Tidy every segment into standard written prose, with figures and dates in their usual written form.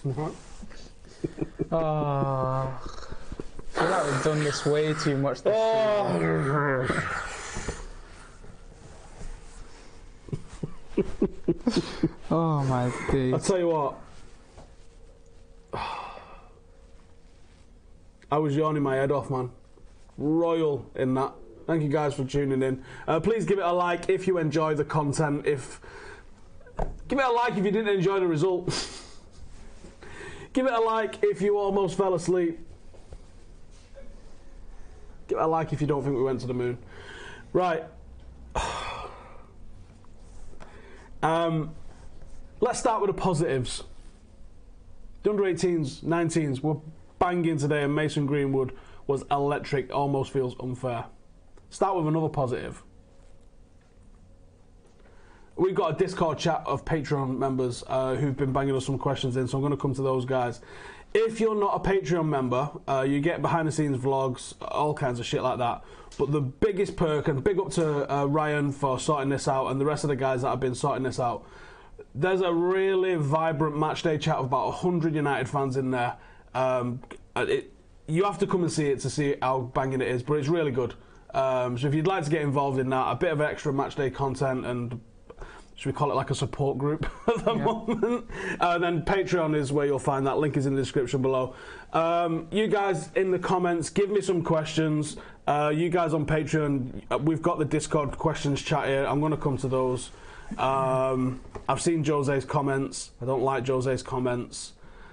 I feel like we've done this way too much this season. Oh my days. I'll tell you what. I was yawning my head off, man. Royal in that. Thank you guys for tuning in. Please give it a like if you enjoy the content. Give it a like if you didn't enjoy the result. Give it a like if you almost fell asleep. Give it a like if you don't think we went to the moon. Right. Let's start with the positives. The under 18s, 19s were banging today, and Mason Greenwood was electric. Almost feels unfair. Start with another positive. We've got a Discord chat of Patreon members who've been banging us some questions in, so I'm going to come to those guys. If you're not a Patreon member, you get behind-the-scenes vlogs, all kinds of shit like that. But the biggest perk, and big up to Ryan for sorting this out, and the rest of the guys that have been sorting this out, there's a really vibrant matchday chat of about 100 United fans in there. You have to come and see it to see how banging it is, but it's really good. So if you'd like to get involved in that, a bit of extra matchday content, and should we call it like a support group at the moment? Then Patreon is where you'll find that. Link is in the description below. You guys in the comments, give me some questions. You guys on Patreon, we've got the Discord questions chat here. I'm going to come to those. I've seen Jose's comments. I don't like Jose's comments.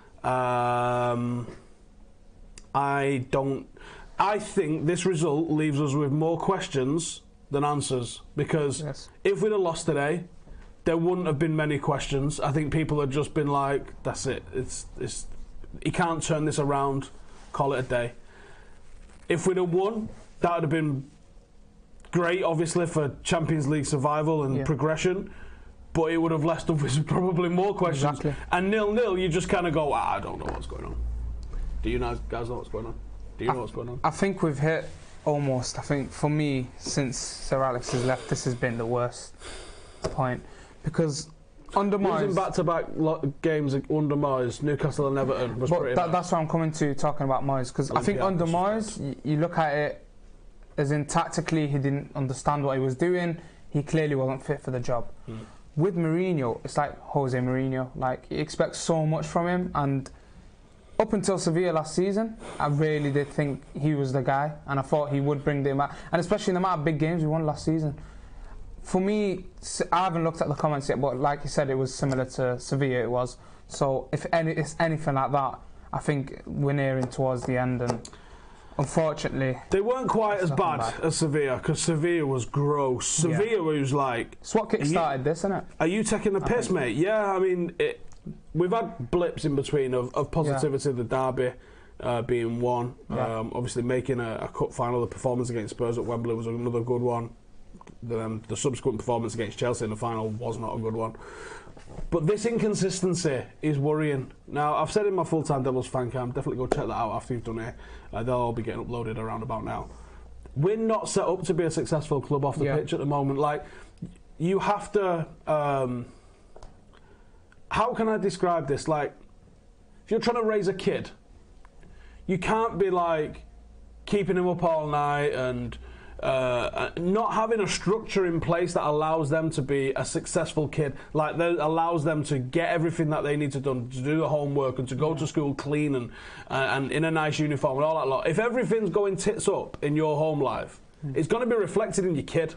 I think this result leaves us with more questions than answers, because if we'd have lost today, there wouldn't have been many questions. I think people had just been like, that's it. It's you can't turn this around, call it a day. If we'd have won, that would have been great, obviously, for Champions League survival and progression, but it would have left us with probably more questions. Exactly. And 0-0, you just kind of go, I don't know what's going on. Do you guys know what's going on? Do you know what's going on? I think we've hit almost, I think for me, since Sir Alex has left, this has been the worst point. Because under Moyes... Losing back-to-back games under Moyes, Newcastle and Everton was pretty bad. That's what I'm coming to, talking about Moyes. Because I think under Moyes, you look at it, as in tactically, he didn't understand what he was doing. He clearly wasn't fit for the job. With Mourinho, it's like Jose Mourinho. Like, you expect so much from him, and up until Sevilla last season, I really did think he was the guy, and I thought he would bring them back, and especially in the amount of big games we won last season. For me, I haven't looked at the comments yet, but like you said, it was similar to Sevilla. It was. So if it's anything like that, I think we're nearing towards the end, and unfortunately, they weren't quite as bad as Sevilla, because Sevilla was gross. Sevilla was like, it's what kick-started this, isn't it? Are you taking the piss, mate? Yeah, I mean, we've had blips in between of positivity. The derby being one, obviously making a cup final. The performance against Spurs at Wembley was another good one. The subsequent performance against Chelsea in the final was not a good one. But this inconsistency is worrying. Now, I've said in my full-time Devils fan cam, definitely go check that out after you've done it. They'll all be getting uploaded around about now. We're not set up to be a successful club off the pitch at the moment. Like, you have to... how can I describe this? Like, if you're trying to raise a kid, you can't be, like, keeping him up all night and... not having a structure in place that allows them to be a successful kid, like that allows them to get everything that they need to do the homework and to go to school clean and in a nice uniform and all that lot. If everything's going tits up in your home life, it's going to be reflected in your kid.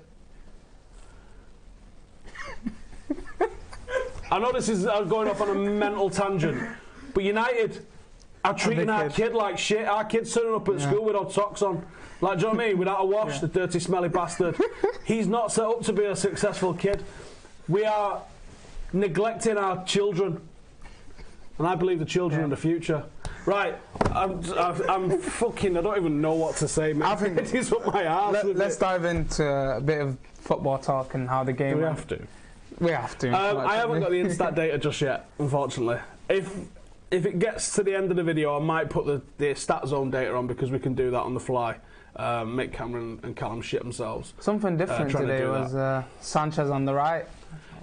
I know this is going off on a mental tangent, but United are treating our kid like shit. Our kid's turning up at school with hot socks on. Like, do you know what I mean? Without a wash, the dirty, smelly bastard. He's not set up to be a successful kid. We are neglecting our children. And I believe the children are the future. Right, I'm fucking, I don't even know what to say, man. I think it is up my arse. Let's dive into a bit of football talk and how the game... We have to. We have to. I haven't got the Instat data just yet, unfortunately. If it gets to the end of the video, I might put the Stat Zone data on, because we can do that on the fly. Make Cameron and Callum shit themselves. Something different today was Sanchez on the right.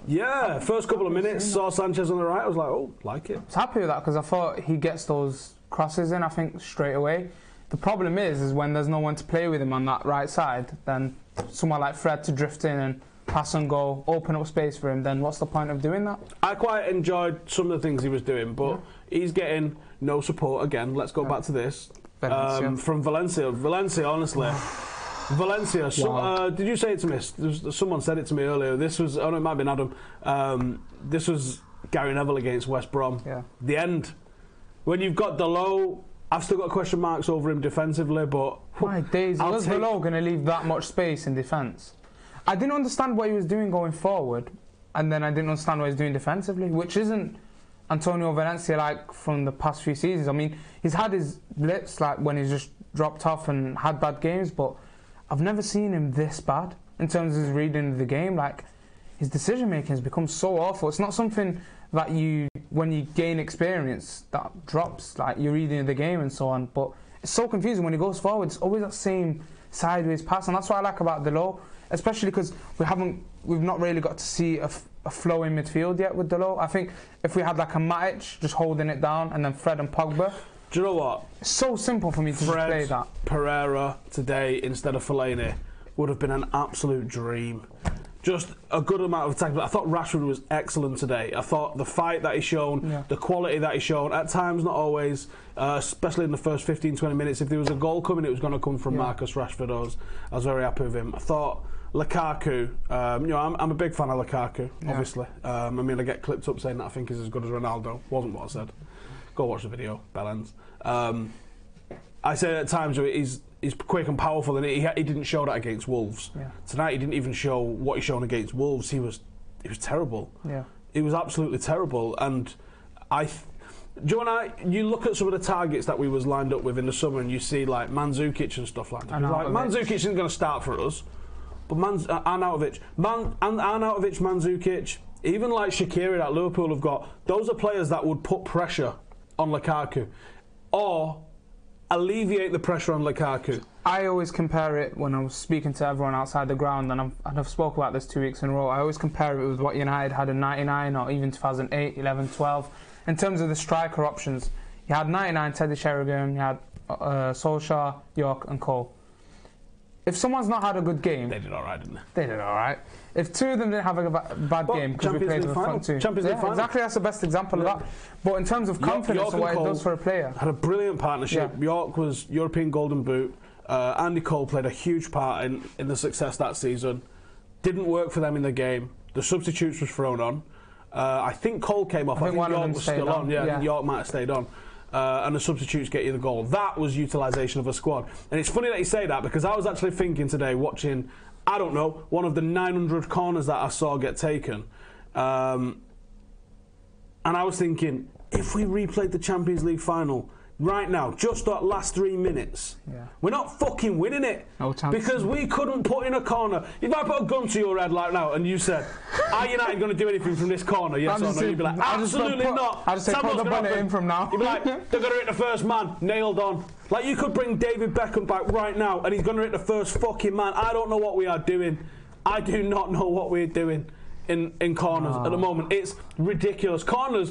Yeah, first couple of minutes, saw Sanchez on the right. I was like, oh, like it. I was happy with that because I thought he gets those crosses in, I think, straight away. The problem is when there's no one to play with him on that right side, then someone like Fred to drift in and pass and go, open up space for him, then what's the point of doing that? I quite enjoyed some of the things he was doing, but he's getting no support again. Let's go back to this. From Valencia. Valencia, honestly. Valencia. Did you say it to me? Someone said it to me earlier. This was, oh no, it might have been Adam. This was Gary Neville against West Brom. Yeah. The end. When you've got Dalot, I've still got question marks over him defensively, but... My days, was Dalot going to leave that much space in defence? I didn't understand what he was doing going forward, and then I didn't understand what he was doing defensively, which isn't Antonio Valencia like from the past few seasons. I mean, he's had his blips, like when he's just dropped off and had bad games, but I've never seen him this bad in terms of his reading of the game. Like, his decision making has become so awful. It's not something that you, when you gain experience, that drops, like your reading of the game and so on. But it's so confusing when he goes forward. It's always that same sideways pass, and that's what I like about Dalot, especially because we've not really got to see a flow in midfield yet with Dalot. I think if we had like a Matic just holding it down, and then Fred and Pogba. Do you know what? It's so simple for me to play that. Pereira today instead of Fellaini would have been an absolute dream. Just a good amount of attack. But I thought Rashford was excellent today. I thought the fight that he's shown, the quality that he's shown, at times, not always, especially in the first 15-20 minutes, if there was a goal coming, it was going to come from Marcus Rashford. I was very happy with him. I thought Lukaku, I'm a big fan of Lukaku, obviously. I mean, I get clipped up saying that I think he's as good as Ronaldo. Wasn't what I said. Go watch the video, Bellends. I say at times he's quick and powerful, and he didn't show that against Wolves. Yeah. Tonight he didn't even show what he's shown against Wolves. He was terrible. Yeah. He was absolutely terrible. And you look at some of the targets that we was lined up with in the summer, and you see like Mandzukic and stuff like that. Like, Mandzukic isn't going to start for us, but Arnautovic, Mandzukic, even like Shaqiri that Liverpool have got, those are players that would put pressure on Lukaku, or alleviate the pressure on Lukaku. I always compare it when I was speaking to everyone outside the ground, and I've spoken about this 2 weeks in a row. I always compare it with what United had in '99 or even 2008, 11, 12. In terms of the striker options, you had '99 Teddy Sheringham, you had Solskjaer, York, and Cole. If someone's not had a good game, they did all right, didn't they? They did all right. If two of them didn't have a bad game because we played with the front two, Champions League final. Exactly, that's the best example of that. But in terms of confidence and what it does for a player, had a brilliant partnership. Yeah. York was European Golden Boot. Andy Cole played a huge part in the success that season. Didn't work for them in the game. The substitutes was thrown on. I think Cole came off. I think York was still on. Yeah, I think York might have stayed on. And the substitutes get you the goal. That was utilisation of a squad. And it's funny that you say that, because I was actually thinking today, watching, I don't know, one of the 900 corners that I saw get taken. And I was thinking, if we replayed the Champions League final right now, just that last 3 minutes, we're not fucking winning it. No chance. Because we couldn't put in a corner. If I put a gun to your head like now and you said, are United going to do anything from this corner, yes or no? You'd be like, absolutely not. I'll just say, put the bonnet in from now. You'd be like, they're going to hit the first man, nailed on. Like, you could bring David Beckham back right now and he's going to hit the first fucking man. I don't know what we are doing. I do not know what we're doing in corners at the moment. It's ridiculous. Corners,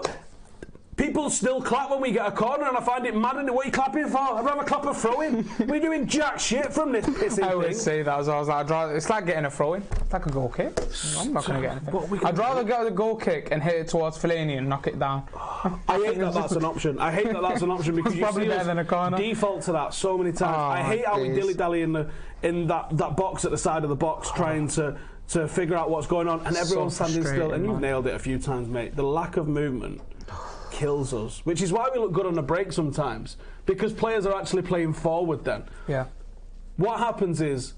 people still clap when we get a corner, and I find it mad. What are you clapping for? I'd rather clap a throw-in. We're doing jack shit from this pissing thing. I always say that as well. It's like getting a throw-in. It's like a goal kick. I'm not going to get anything. I'd rather get a goal kick and hit it towards Fellaini and knock it down. I hate that that's an option. I hate that that's an option because you probably see better us than a corner. Default to that so many times. I hate how we dilly-dally in that box at the side of the box trying to figure out what's going on, and everyone's standing still. And you've nailed it a few times, mate. The lack of movement kills us, which is why we look good on a break sometimes, because players are actually playing forward then. Yeah. What happens is,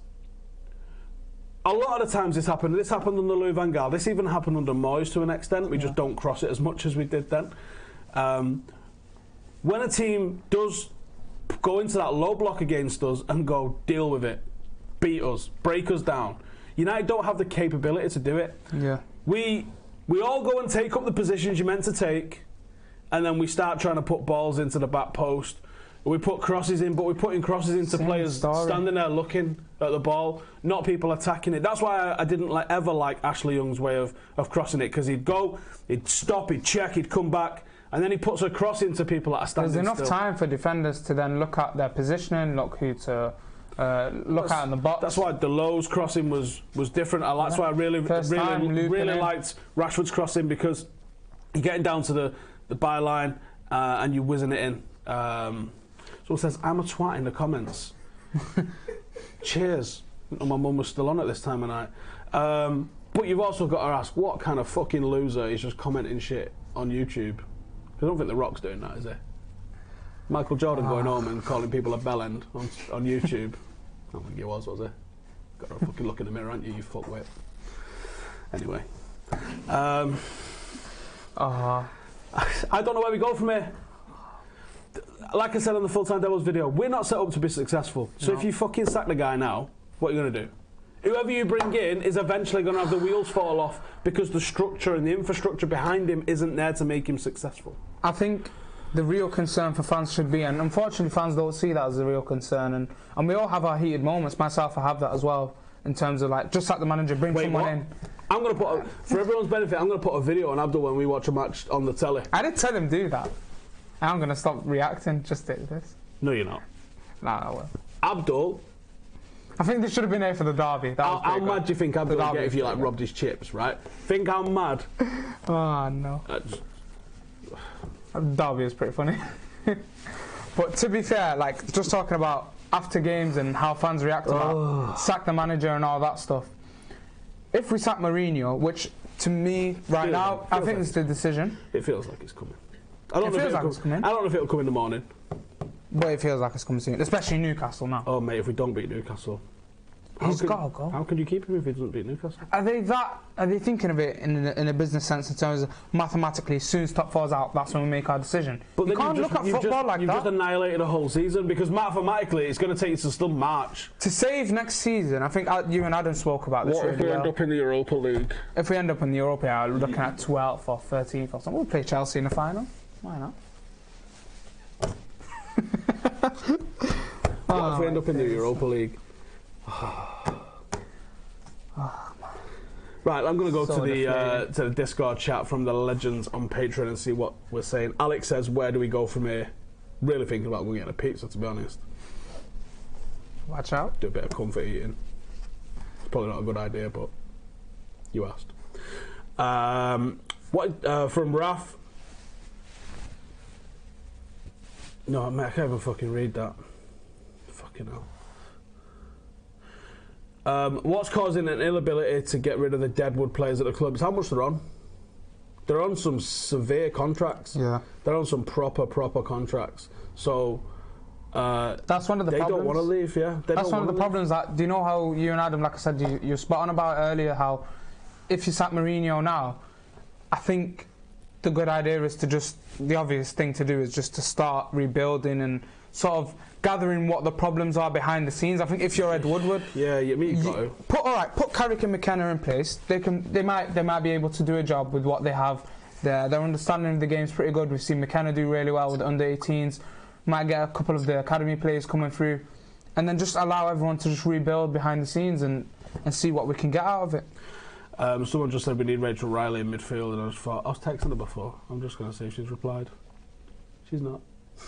a lot of the times this happened under Louis van Gaal, this even happened under Moyes to an extent, we just don't cross it as much as we did then. When a team does go into that low block against us and go deal with it, beat us, break us down, United don't have the capability to do it. Yeah. We all go and take up the positions you're meant to take, and then we start trying to put balls into the back post. We put crosses in, but we're putting crosses into players standing there looking at the ball, not people attacking it. That's why I didn't ever like Ashley Young's way of crossing it, because he'd go, he'd stop, he'd check, he'd come back, and then he puts a cross into people that are standing still. There's enough time for defenders to then look at their positioning, look who to look at in the box. That's why Deleu's crossing was different. That's why I really liked Rashford's crossing, because you're getting down to the byline and you're whizzing it in. Someone says, I'm a twat in the comments. Cheers. My mum was still on at this time of night. But you've also got to ask, what kind of fucking loser is just commenting shit on YouTube? I don't think The Rock's doing that, is he? Michael Jordan going home and calling people a bellend on YouTube. I don't think he was he? Got to fucking look in the mirror, haven't you, you fuckwit? Anyway. I don't know where we go from here. Like I said on the Full Time Devils video, we're not set up to be successful. So if you fucking sack the guy now, what are you going to do? Whoever you bring in is eventually going to have the wheels fall off, because the structure and the infrastructure behind him isn't there to make him successful. I think the real concern for fans should be, and unfortunately fans don't see that as a real concern, and we all have our heated moments. Myself, I have that as well, in terms of like, just sack the manager, bring someone in. I'm going to put, for everyone's benefit, I'm going to put a video on Abdul when we watch a match on the telly. I didn't tell him do that. I'm going to stop reacting, just take this. No, you're not. Nah, I will. Abdul, I think this should have been there for the derby. How mad do you think Abdul would get if you like robbed his chips, right? Think how mad. Oh, no. Derby is pretty funny. But to be fair, like, just talking about after games and how fans react about sack the manager and all that stuff. If we sack Mourinho, which to me right now, I think it's the decision. It feels like it's coming. I don't know if it'll come in the morning. But it feels like it's coming soon, especially Newcastle now. Oh mate, if we don't beat Newcastle, he's got to go. How can you keep him if he doesn't beat Newcastle? Are they thinking of it in a business sense, in terms of mathematically, as soon as top four's out, that's when we make our decision? But you can't look at football like that. You've just annihilated a whole season, because mathematically it's going to take you to still March. To save next season, I think you and Adam spoke about this. What if we end up in the Europa League? If we end up in the Europa League, we're looking at 12th or 13th or something. We'll play Chelsea in the final. Why not? What if we end up in the Europa League? Right, I'm going to go to the Discord chat from the legends on Patreon and see what we're saying. Alex says, where do we go from here? Really thinking about going getting a pizza, to be honest. Watch out. Do a bit of comfort eating. It's probably not a good idea, but you asked. From Raf? No, mate, I can't even fucking read that. Fucking hell. What's causing an inability to get rid of the Deadwood players at the clubs? How much they're on? They're on some severe contracts. Yeah. They're on some proper contracts. So that's one of the problems. They don't want to leave, yeah. That's one of the problems. That, do you know how you and Adam, like I said, you're spot on about earlier, how if you sack Mourinho now, I think the good idea is to just, the obvious thing to do is just to start rebuilding and sort of gathering what the problems are behind the scenes. I think if you're Ed Woodward, you've got to put Carrick and McKenna in place. They might be able to do a job with what they have there. Their understanding of the game's pretty good. We've seen McKenna do really well with the under-18s. Might get a couple of the academy players coming through, and then just allow everyone to just rebuild behind the scenes and see what we can get out of it. Someone just said we need Rachel Riley in midfield, and I just thought, I was texting her before. I'm just going to see if she's replied. She's not.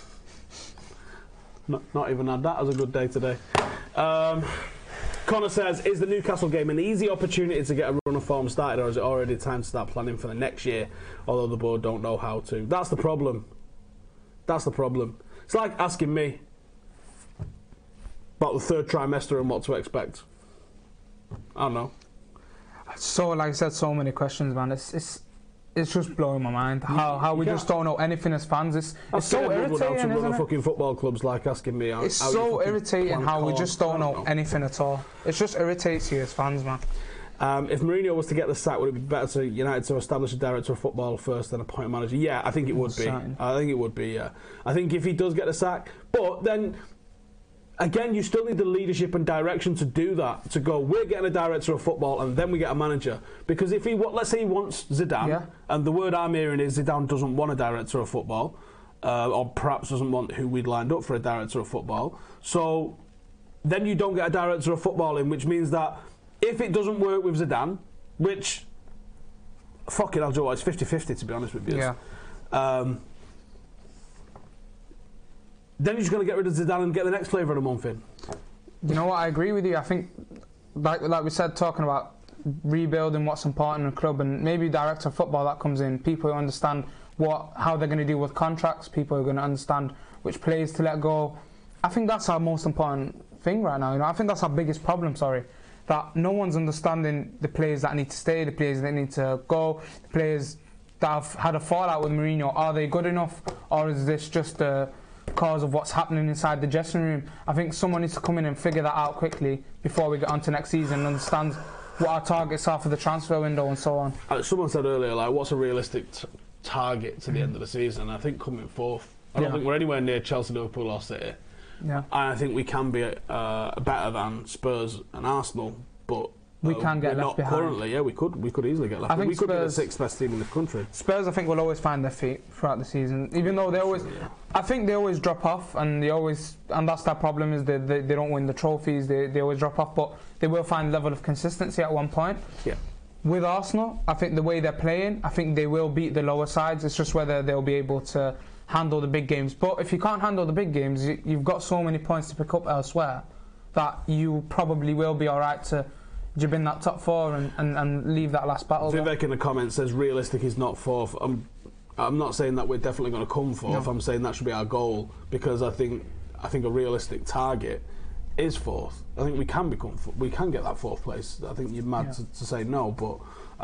Not even had that as a good day today. Connor says, is the Newcastle game an easy opportunity to get a run of form started, or is it already time to start planning for the next year, although the board don't know how to? That's the problem. That's the problem. It's like asking me about the third trimester and what to expect. I don't know. So, like I said, so many questions, man. It's just blowing my mind how we just don't know anything as fans. It's so irritating, isn't it? Fucking football clubs like asking me. It's so irritating how we just don't know anything at all. It just irritates you as fans, man. If Mourinho was to get the sack, would it be better for United to establish a director of football first than appoint a manager? Yeah, I think it would be. I think it would be, yeah. I think if he does get the sack, but then again, you still need the leadership and direction to do that. To go, we're getting a director of football, and then we get a manager. Because if let's say he wants Zidane, and the word I'm hearing is Zidane doesn't want a director of football, or perhaps doesn't want who we'd lined up for a director of football. So then you don't get a director of football in, which means that if it doesn't work with Zidane, which, fucking hell, Joe, it's 50-50 to be honest with you. Yeah. Then you're just going to get rid of Zidane and get the next flavour of the month in. You know what, I agree with you. I think, like we said, talking about rebuilding what's important in the club, and maybe director of football that comes in, people who understand how they're going to deal with contracts, people who are going to understand which players to let go. I think that's our most important thing right now. I think that's our biggest problem, that no one's understanding the players that need to stay, the players that need to go, the players that have had a fallout with Mourinho. Are they good enough, or is this just a cause of what's happening inside the dressing room? I think someone needs to come in and figure that out quickly before we get on to next season and understand what our targets are for the transfer window and so on. Someone said earlier, what's a realistic target to the end of the season? I think coming fourth. I don't think we're anywhere near Chelsea, Liverpool or City. Yeah. And I think we can be better than Spurs and Arsenal, but we can get left behind. Currently, yeah, we could easily get left behind. We could be the sixth best team in the country. Spurs, I think, will always find their feet throughout the season, even though they always. I think they always drop off, and that's their problem, is they don't win the trophies. They always drop off, but they will find a level of consistency at one point. Yeah. With Arsenal, I think the way they're playing, I think they will beat the lower sides. It's just whether they'll be able to handle the big games. But if you can't handle the big games, you've got so many points to pick up elsewhere that you probably will be all right to jib in that top four and leave that last battle. Vivek in the comments says realistic is not fourth. I'm not saying that we're definitely going to come fourth. No. I'm saying that should be our goal, because I think a realistic target is fourth. I think we can get that fourth place. I think you're mad to say no, but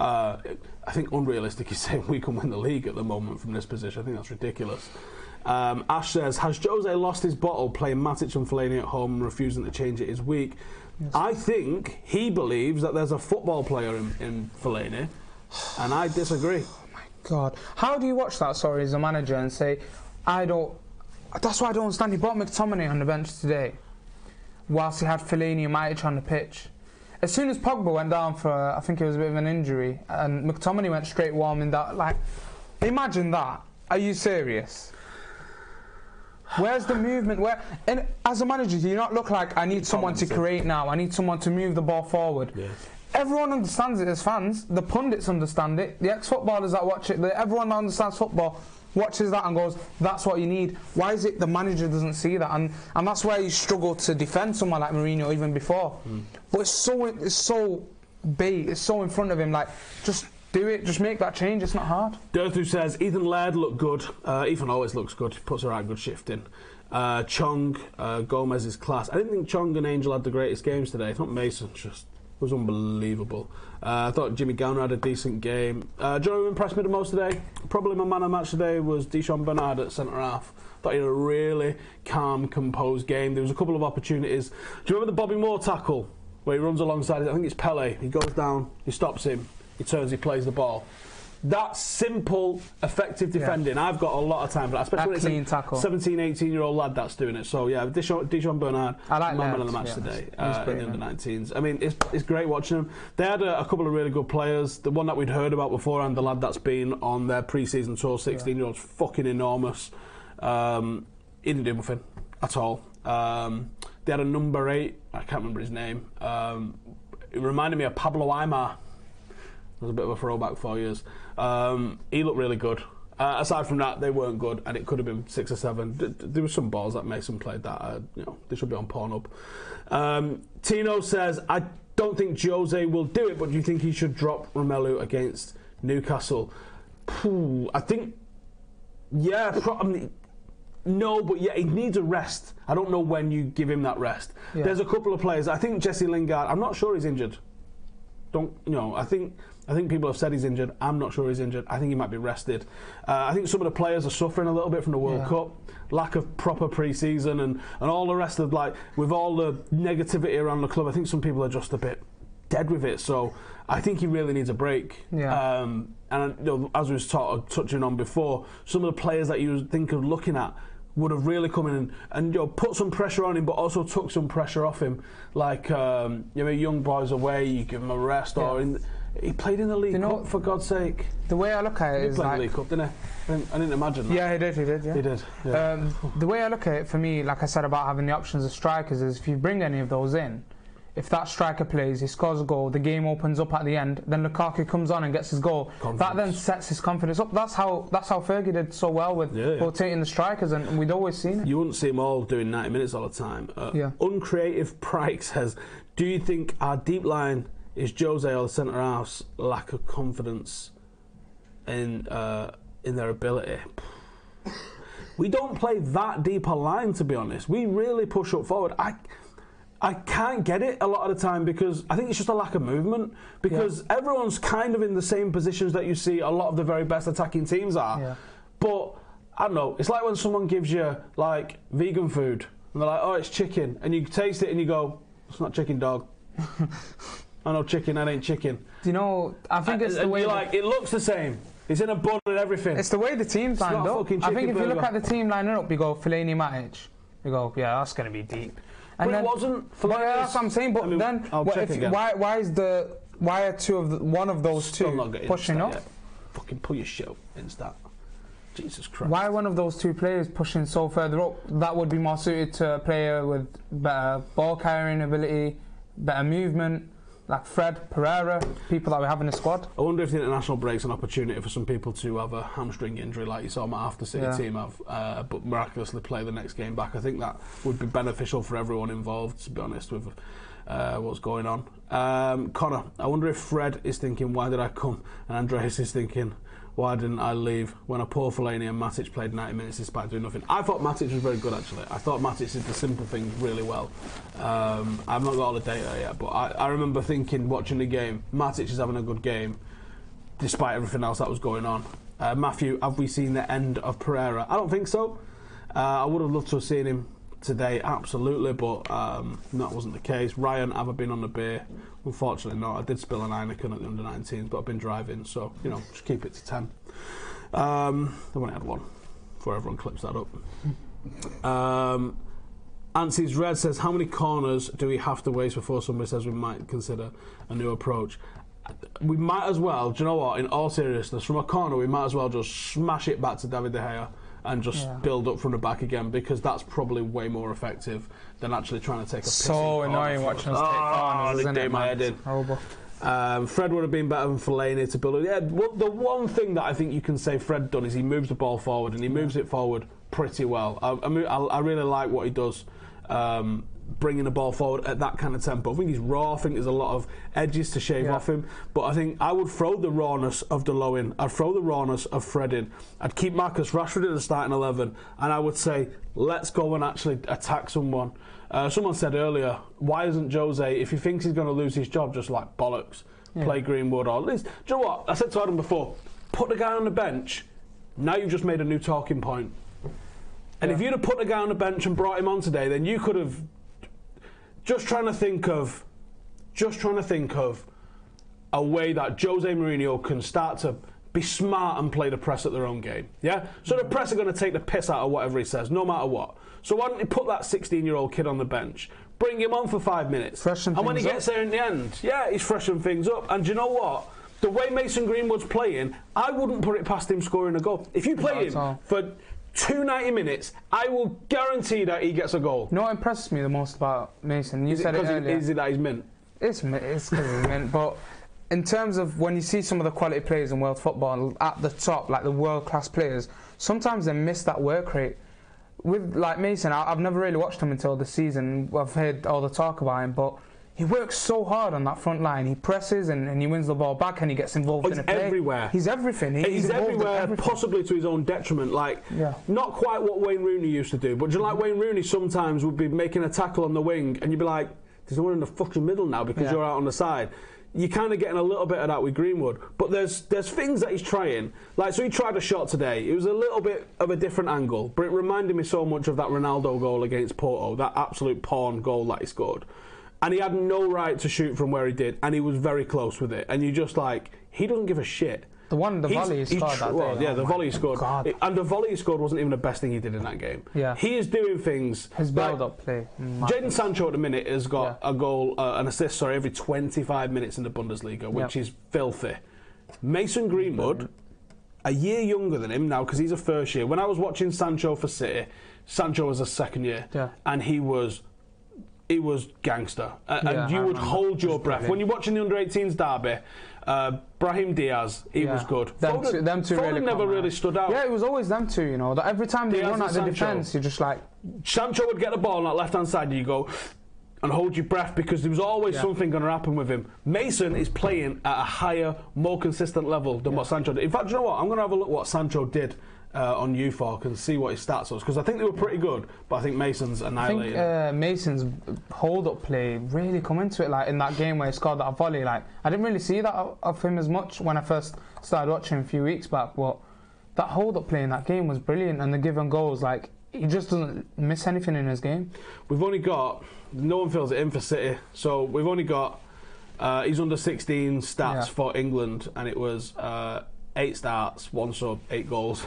I think unrealistic is saying we can win the league at the moment from this position. I think that's ridiculous. Ash says, has Jose lost his bottle playing Matic and Fellaini at home and refusing to change it is weak? Yes. I think he believes that there's a football player in Fellaini, and I disagree. Oh my God. How do you watch that, as a manager, and say, that's why I don't understand. He brought McTominay on the bench today, whilst he had Fellaini and Matic on the pitch. As soon as Pogba went down for, I think it was a bit of an injury, and McTominay went straight warm in that, imagine that. Are you serious? Where's the movement? And as a manager, do you not look like, I need someone to create now, I need someone to move the ball forward? Yeah. Everyone understands it as fans, the pundits understand it, the ex-footballers that watch it, everyone that understands football watches that and goes, that's what you need. Why is it the manager doesn't see that? And that's where you struggle to defend someone like Mourinho even before. But it's so big, it's so in front of him, just do it, just make that change, it's not hard. Dirthu says, Ethan Laird looked good. Ethan always looks good, he puts a right good shift in. Chong, Gomez is class. I didn't think Chong and Angel had the greatest games today. I thought Mason just was unbelievable. I thought Jimmy Garner had a decent game. Do you know who impressed me the most today? Probably my man of the match today was Dijon Bernard at centre-half. Thought he had a really calm, composed game. There was a couple of opportunities. Do you remember the Bobby Moore tackle where he runs alongside it? I think it's Pele. He goes down, he stops him, he turns, he plays the ball. That simple, effective defending, I've got a lot of time for that, especially when it's a 17, 18-year-old lad that's doing it. So, yeah, Dijon Bernard, my man of the match today in the under-19s. I mean, it's great watching him. They had a couple of really good players. The one that we'd heard about beforehand, the lad that's been on their pre-season tour, 16-year-old's fucking enormous. He didn't do nothing at all. They had a number 8, I can't remember his name. It reminded me of Pablo Aimar. It was a bit of a throwback 4 years. He looked really good. Aside from that, they weren't good, and it could have been 6 or 7. There were some balls that Mason played that they should be on Pornhub. Tino says, I don't think Jose will do it, but do you think he should drop Romelu against Newcastle? I think, no, but he needs a rest. I don't know when you give him that rest. Yeah. There's a couple of players. I think Jesse Lingard, I'm not sure he's injured. I think people have said he's injured. I'm not sure he's injured. I think he might be rested. I think some of the players are suffering a little bit from the World Cup, lack of proper pre-season and all the rest of, with all the negativity around the club, I think some people are just a bit dead with it. So I think he really needs a break. Yeah. And as we was touching on before, some of the players that you think of looking at would have really come in and put some pressure on him, but also took some pressure off him. Young boys away, you give him a rest, or He played in the League Cup, for God's sake. The way I look at it is played like... in the League Cup, didn't he? I didn't imagine that. Yeah, he did, yeah. He did, yeah. The way I look at it, for me, like I said about having the options of strikers, is if you bring any of those in, if that striker plays, he scores a goal, the game opens up at the end, then Lukaku comes on and gets his goal. Confidence. That then sets his confidence up. That's how Fergie did so well with rotating the strikers, and we'd always seen it. You wouldn't see them all doing 90 minutes all the time. Uncreative Prike says, do you think our deep line is Jose or the centre-half's lack of confidence in their ability? We don't play that deep a line, to be honest. We really push up forward. I can't get it a lot of the time because I think it's just a lack of movement because everyone's kind of in the same positions that you see a lot of the very best attacking teams are. Yeah. But, I don't know, it's like when someone gives you, like, vegan food and they're like, oh, it's chicken, and you taste it and you go, it's not chicken, dog. I know chicken, that ain't chicken. Do you know, I think it's the way... You're like, it looks the same. It's in a bun and everything. It's the way the team's lined up. I think if you look at the team lining up, you go, Fellaini, Matic, you go, yeah, that's going to be deep. And but it wasn't. Yeah, that's what I'm saying. But then, why are one of those two pushing up? Fucking pull your shit up, Insta. Jesus Christ. Why are one of those two players pushing so further up? That would be more suited to a player with better ball carrying ability, better movement, like Fred, Pereira, people that we have in the squad. I wonder if the international break's an opportunity for some people to have a hamstring injury like you saw my after City team have, but miraculously play the next game back. I think that would be beneficial for everyone involved, to be honest, with what's going on. Connor, I wonder if Fred is thinking, why did I come? And Andreas is thinking, why didn't I leave when a poor Fellaini and Matic played 90 minutes despite doing nothing? I thought Matic was very good, actually. I thought Matic did the simple things really well. I've not got all the data yet, but I remember thinking, watching the game, Matic is having a good game despite everything else that was going on. Matthew, have we seen the end of Pereira? I don't think so. I would have loved to have seen him today, absolutely, but that wasn't the case. Ryan, have I been on the beer? Unfortunately not. I did spill an Heineken at the under-19s, but I've been driving, so, you know, just keep it to 10. I've only had one, before everyone clips that up. Ansy's Red says, how many corners do we have to waste before somebody says we might consider a new approach? We might as well, do you know what, in all seriousness, from a corner we might as well just smash it back to David De Gea and just build up from the back again, because that's probably way more effective than actually trying to take a piss. So annoying watching us take corners, isn't it? My head in. Horrible. Fred would have been better than Fellaini to build it. Yeah, well, the one thing that I think you can say Fred done is he moves the ball forward, and he moves it forward pretty well. I really like what he does, bringing the ball forward at that kind of tempo. I think he's raw. I think there's a lot of edges to shave off him. But I think I would throw the rawness of Delo in. I'd throw the rawness of Fred in. I'd keep Marcus Rashford in the starting 11, and I would say, let's go and actually attack someone. Someone said earlier, why isn't Jose, if he thinks he's going to lose his job, just like bollocks, play Greenwood, or at least, do you know what? I said to Adam before, put the guy on the bench. Now you've just made a new talking point. And if you'd have put the guy on the bench and brought him on today, then you could have just trying to think of a way that Jose Mourinho can start to be smart and play the press at their own game. Yeah? So the press are going to take the piss out of whatever he says, no matter what. So why don't you put that 16-year-old kid on the bench, bring him on for 5 minutes, and when he gets there in the end, he's freshening things up. And do you know what? The way Mason Greenwood's playing, I wouldn't put it past him scoring a goal. If you play him for 290 minutes, I will guarantee that he gets a goal. You know what impresses me the most about Mason? You said it earlier. Is it that he's mint? It's because he's mint, but in terms of when you see some of the quality players in world football at the top, like the world-class players, sometimes they miss that work rate. With like Mason, I've never really watched him until this season. I've heard all the talk about him, but he works so hard on that front line. He presses and he wins the ball back and he gets involved in the play. Everywhere. He's everything. He's everywhere, possibly to his own detriment. Like, not quite what Wayne Rooney used to do, but just like Wayne Rooney sometimes would be making a tackle on the wing and you'd be like, there's no one in the fucking middle now because you're out on the side. You're kind of getting a little bit of that with Greenwood, but there's things that he's trying. Like, so he tried a shot today. It was a little bit of a different angle, but it reminded me so much of that Ronaldo goal against Porto, that absolute pawn goal that he scored. And he had no right to shoot from where he did, and he was very close with it. And you just like, he doesn't give a shit. The volley he scored that day. Yeah, the volley he scored. God. And the volley he scored wasn't even the best thing he did in that game. Yeah. He is doing things... His build-up play. Jadon Sancho at the minute has got a goal, an assist, every 25 minutes in the Bundesliga, which is filthy. Mason Greenwood, a year younger than him now, because he's a first year. When I was watching Sancho for City, Sancho was a second year. Yeah. And he was gangster. And you would hold your breath. When you're watching the under-18s derby... Brahim Diaz, he was good. Them two Foden really never really stood out. Yeah, it was always them two, you know. That every time they run at the defence, you're just like... Sancho would get the ball on that left-hand side, and you go and hold your breath because there was always something going to happen with him. Mason is playing at a higher, more consistent level than what Sancho did. In fact, you know what? I'm going to have a look what Sancho did on UFOC and see what his stats was, because I think they were pretty good, but I think Mason's annihilated. I think Mason's hold-up play really come into it, like in that game where he scored that volley. Like, I didn't really see that of him as much when I first started watching a few weeks back, but that hold-up play in that game was brilliant, and the given goals, like, he just doesn't miss anything in his game. We've only got... No one fills it in for City, so we've only got... he's under 16 stats for England, and it was 8 starts, 1 sub, 8 goals.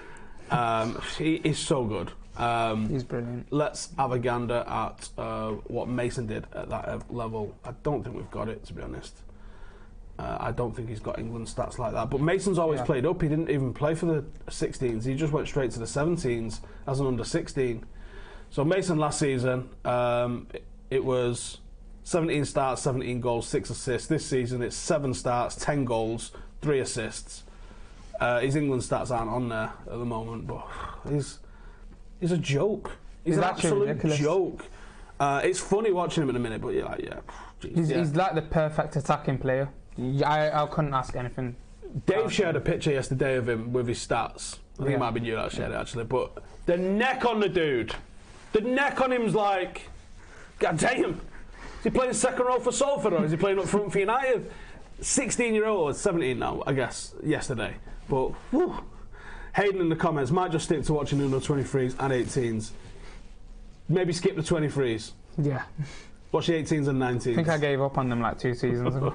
He is so good. He's brilliant. Let's have a gander at what Mason did at that level. I don't think we've got it, to be honest. I don't think he's got England stats like that. But Mason's always played up. He didn't even play for the 16s. He just went straight to the 17s as an under 16. So Mason last season, it was 17 starts, 17 goals, 6 assists. This season it's 7 starts, 10 goals, 3 assists. His England stats aren't on there at the moment, but he's a joke. He's an absolute ridiculous joke. It's funny watching him in a minute, but you're like, he's like the perfect attacking player. I couldn't ask anything. Dave shared a picture yesterday of him with his stats. I think it might have been you that shared it, actually. But the neck on the dude, the neck on him's like, God damn. Is he playing second row for Salford, or is he playing up front for United? 16-year-old, 17 now, I guess, yesterday. But, whew. Hayden in the comments might just stick to watching under 23s and 18s. Maybe skip the 23s. Yeah. Watch the 18s and 19s. I think I gave up on them like 2 seasons ago.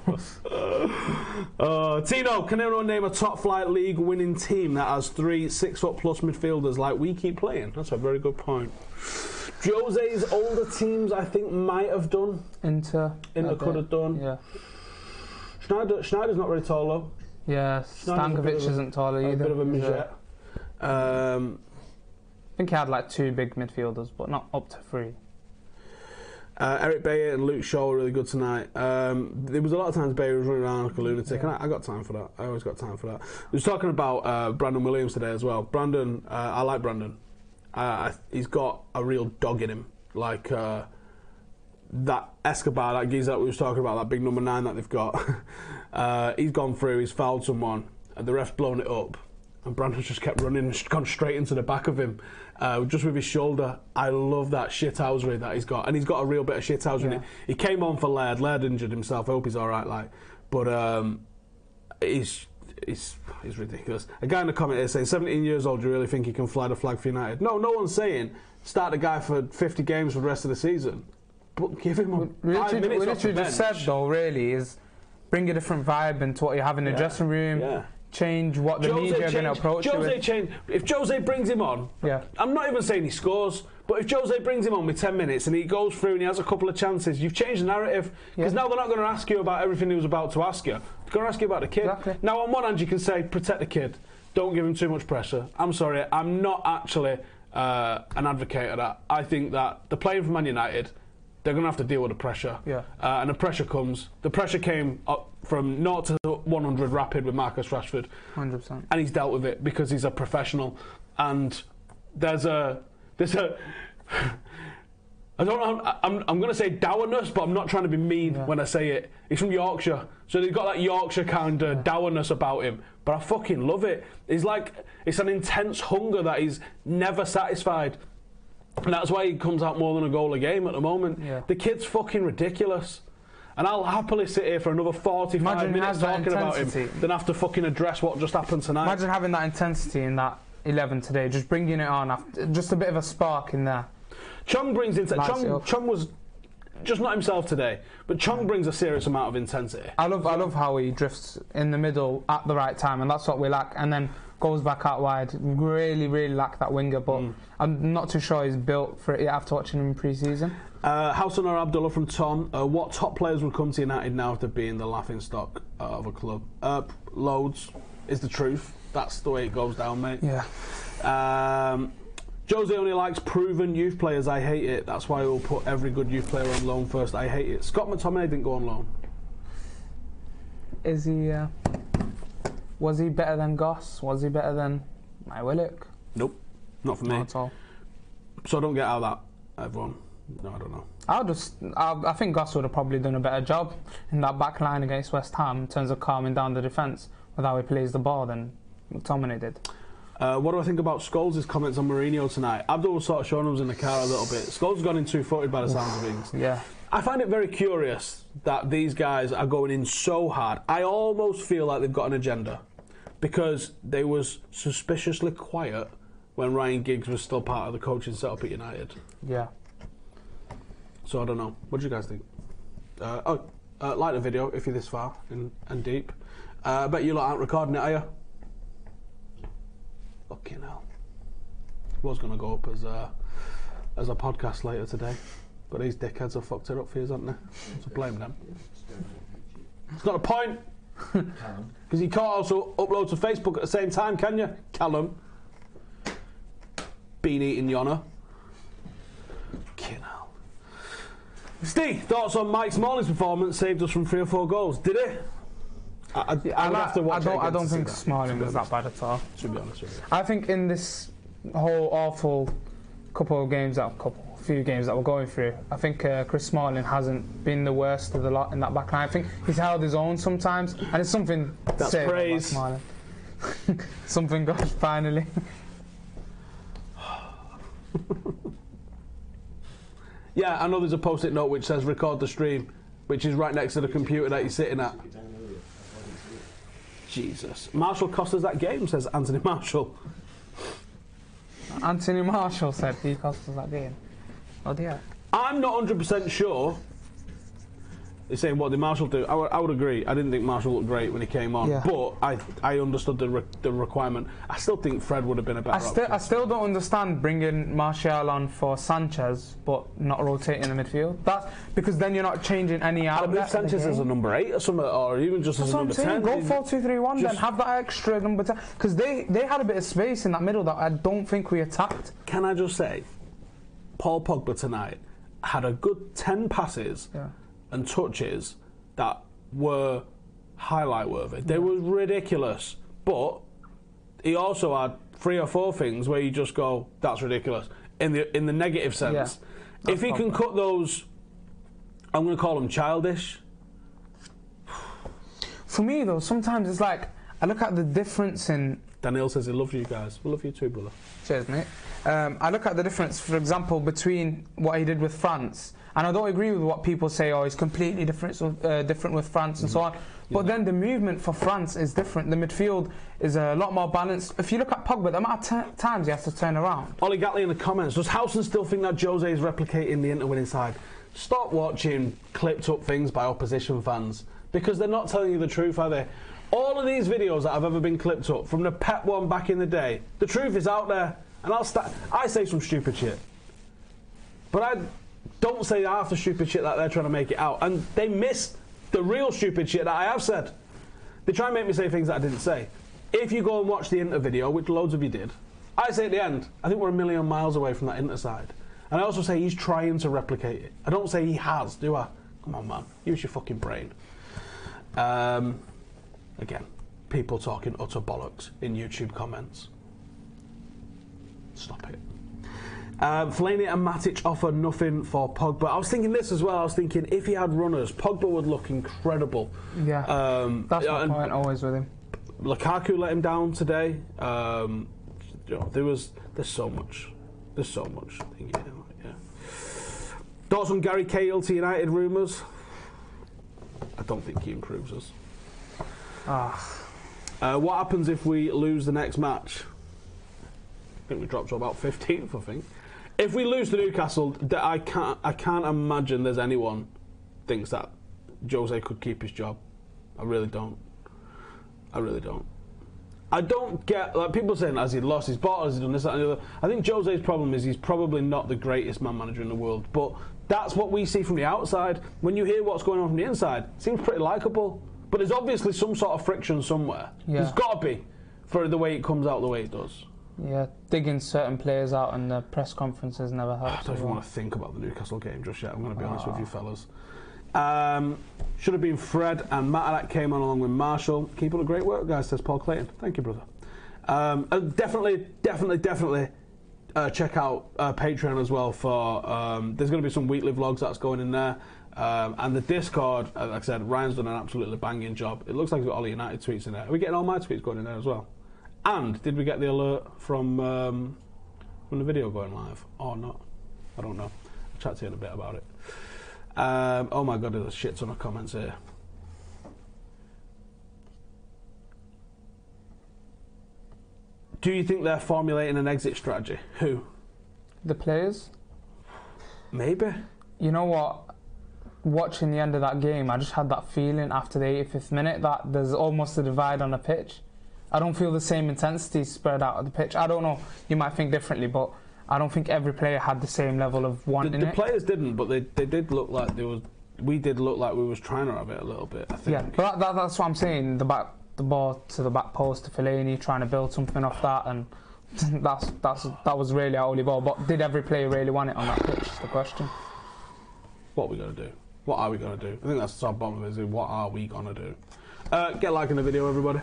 Tino, can anyone name a top flight league winning team that has 3 6-foot-plus midfielders like we keep playing? That's a very good point. Jose's older teams, I think, might have done. Inter could have done. Yeah. Schneider's not very tall, though. Yeah, Stankovic isn't tall either. A bit of a midget. I think he had like 2 big midfielders, but not up to 3. Eric Bayer and Luke Shaw were really good tonight. There was a lot of times Bayer was running around like a lunatic, and I got time for that. I always got time for that. We was talking about Brandon Williams today as well. Brandon, I like Brandon. He's got a real dog in him, like that Escobar, that geezer that we was talking about, that big number 9 that they've got. He's gone through, he's fouled someone, and the ref's blown it up, and Brandon's just kept running and gone straight into the back of him, just with his shoulder. I love that shithousery that he's got, and he's got a real bit of shithousery in it. He came on for Laird. Laird injured himself. I hope he's all right, but he's ridiculous. A guy in the comment here saying, 17 years old, do you really think he can fly the flag for United? No one's saying start the guy for 50 games for the rest of the season, but give him 5 minutes off the bench. Just said though, really, is bring a different vibe into what you have in the dressing room. Change what the media are going to approach you with. If Jose brings him on, I'm not even saying he scores, but if Jose brings him on with 10 minutes and he goes through and he has a couple of chances, you've changed the narrative. Because now they're not going to ask you about everything he was about to ask you. They're going to ask you about the kid. Exactly. Now, on one hand, you can say, protect the kid. Don't give him too much pressure. I'm sorry, I'm not actually an advocate of that. I think that they're playing for Man United. They're going to have to deal with the pressure. And the pressure comes. The pressure came up from 0 to 100 rapid with Marcus Rashford. 100%. And he's dealt with it because he's a professional. And there's a I don't know, I'm going to say dourness, but I'm not trying to be mean when I say it. He's from Yorkshire, so he's got that Yorkshire kind of dourness about him. But I fucking love it. It's an intense hunger that he's never satisfied. And that's why he comes out more than a goal a game at the moment. The kid's fucking ridiculous. And I'll happily sit here for another 45 minutes talking about him than have to fucking address what just happened tonight. Imagine having that intensity in that 11 today, just bringing it on, just a bit of a spark in there. Chong brings into... Chong was just not himself today. But Chong brings a serious amount of intensity. I love how he drifts in the middle at the right time, and that's what we lack. And then goes back out wide. Really, really lack that winger. But I'm not too sure he's built for it yet after watching him in pre-season. Hassan or Abdullah from Ton. What top players would come to United now after being the laughing stock of a club? Loads is the truth. That's the way it goes down, mate. Yeah. Jose only likes proven youth players. I hate it. That's why he'll put every good youth player on loan first. I hate it. Scott McTominay didn't go on loan. Is he? Was he better than Goss? Was he better than Mike Willock? Nope, not for me. Not at all. So don't get out of that, everyone. No, I don't know. I think Goss would have probably done a better job in that back line against West Ham in terms of calming down the defence with how he plays the ball than McTominay did. What do I think about Scholes' comments on Mourinho tonight? Abdul was sort of showing us in the car a little bit. Scholes has gone in two-footed by the sounds of things. Yeah. I find it very curious that these guys are going in so hard. I almost feel like they've got an agenda because they was suspiciously quiet when Ryan Giggs was still part of the coaching setup at United. Yeah. So I don't know. What do you guys think? Like the video if you're this far and deep. I bet you lot aren't recording it, are you? Fucking hell. Was going to go up as a podcast later today, but these dickheads have fucked it up for you, haven't they? So blame them. It's not a point. Because you can't also upload to Facebook at the same time, can you, Callum? Bean eating Yonner. Fucking hell. Steve, thoughts on Mike Smalling's performance? Saved us from 3 or 4 goals. Did it? I would have to watch it. I don't think Smalling was that bad at all. To be honest with you. I think in this whole awful few games that we're going through, I think Chris Smalling hasn't been the worst of the lot in that back line. I think he's held his own sometimes, and it's something to say praise. About Smalling. Something good, finally. Yeah, I know there's a post-it note which says record the stream, which is right next to the computer that you're sitting at. Jesus. Marshall cost us that game, says Anthony Marshall. Anthony Marshall said he cost us that game. Oh dear. I'm not 100% sure. He's saying, what did Marshall do? I would agree. I didn't think Marshall looked great when he came on, but I understood the requirement. I still think Fred would have been a better option. I still don't understand bringing Martial on for Sanchez, but not rotating in the midfield. That's because then you're not changing any outlet. I'd move Sanchez as a number 8 or something, or even just as a number 10. Go 4-2-3-1, then have that extra number 10. Because they had a bit of space in that middle that I don't think we attacked. Can I just say, Paul Pogba tonight had a good 10 passes. Yeah. And touches that were highlight worthy. They were ridiculous, but he also had 3 or 4 things where you just go, "That's ridiculous." In the negative sense, if he can cut those, I'm going to call them childish. For me, though, sometimes it's like I look at the difference in. Daniel says he loves you guys. We love you too, brother. Cheers, mate. I look at the difference, for example, between what he did with France. And I don't agree with what people say, he's completely different with France and so on. But then the movement for France is different. The midfield is a lot more balanced. If you look at Pogba, the amount of times he has to turn around. Ollie Gatley in the comments, does Howson still think that Jose is replicating the Inter winning side? Stop watching clipped up things by opposition fans, because they're not telling you the truth, are they? All of these videos that have ever been clipped up, from the Pep one back in the day, the truth is out there. And I say some stupid shit. But I don't say half the stupid shit that they're trying to make it out. And they miss the real stupid shit that I have said. They try and make me say things that I didn't say. If you go and watch the Inter video, which loads of you did, I say at the end, I think we're a million miles away from that Inter side. And I also say he's trying to replicate it. I don't say he has, do I? Come on, man. Use your fucking brain. Again, people talking utter bollocks in YouTube comments. Stop it. Fellaini and Matic offer nothing for Pogba. I was thinking this as well. I was thinking if he had runners, Pogba would look incredible. Yeah, that's my point always with him. Lukaku let him down today. There's so much. Yeah. Thoughts on Gary Cahill to United rumours? I don't think he improves us. What happens if we lose the next match? I think we dropped to about 15th, I think. If we lose to Newcastle, I can't imagine there's anyone thinks that Jose could keep his job. I really don't. I don't get, like, people saying, has he lost his ball, has he done this, that and the other. I think Jose's problem is he's probably not the greatest man manager in the world, but that's what we see from the outside. When you hear what's going on from the inside, it seems pretty likeable. But there's obviously some sort of friction somewhere. Yeah. There's got to be, for the way it comes out the way it does. Yeah, digging certain players out in the press conferences never helps. I don't even want to think about the Newcastle game just yet, I'm going to be honest with you fellas. Should have been Fred and Matt came on along with Marshall. Keep up the great work, guys, says Paul Clayton. Thank you, brother. Definitely check out Patreon as well for there's going to be some weekly vlogs that's going in there, and the Discord, like I said, Ryan's done an absolutely banging job. It looks like we've got all the United tweets in there. Are we getting all my tweets going in there as well? And did we get the alert from the video going live or not? I don't know. I'll chat to you in a bit about it. Oh my god, there's a shit ton of comments here. Do you think they're formulating an exit strategy? Who? The players? Maybe. You know what? Watching the end of that game, I just had that feeling after the 85th minute that there's almost a divide on the pitch. I don't feel the same intensity spread out of the pitch. I don't know, you might think differently, but I don't think every player had the same level of wanting it. The players didn't, but they did look like we did look like we was trying to have it a little bit, I think. Yeah, but that's what I'm saying, the ball to the back post to Fellaini, trying to build something off that, and that was really our only ball. But did every player really want it on that pitch, is the question. What are we going to do? What are we going to do? I think that's the top bottom of it, is what are we going to do? Get a like in the video, everybody.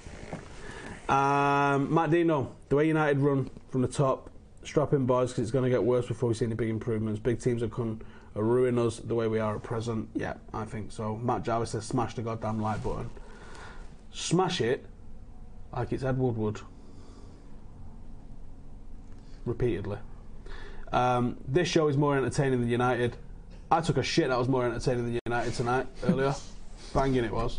Matt Dino, the way United run from the top, strap in boys, because it's going to get worse before we see any big improvements. Big teams are ruin us the way we are at present. Yeah, I think so. Matt Jarvis says smash the goddamn like button. Smash it like it's Ed Woodward. Repeatedly. This show is more entertaining than United. I took a shit that was more entertaining than United tonight, earlier. Banging it was.